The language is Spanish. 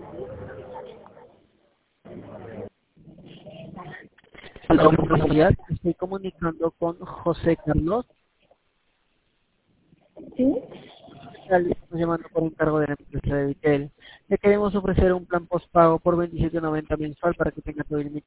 Hola, buenos días. Estoy comunicando con José Carlos. ¿Sí? Estamos llamando por encargo de la empresa de Vitel. Le queremos ofrecer un plan postpago por 27.90 mensual para que tenga todo ilimitado